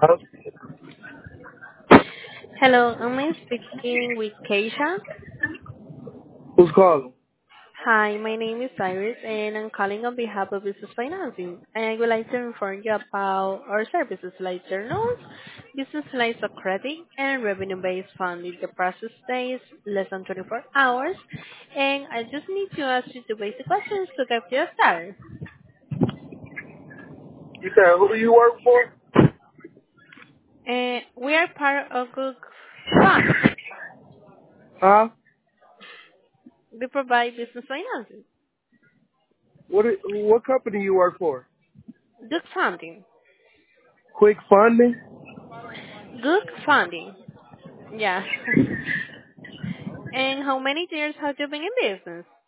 Huh? Hello, am I speaking with Keisha? Who's calling? Hi, my name is Iris and I'm calling on behalf of Business Financing. And I would like to inform you about our services like journals, business lines of credit, and revenue-based funding. The process takes less than 24 hours. And I just need to ask you two basic questions to get you started. You said who do you work for? We are part of Good Fund. Huh? We provide business financing. What company you work for? Good funding. Quick Funding? Good funding. Yeah. And how many years have you been in business?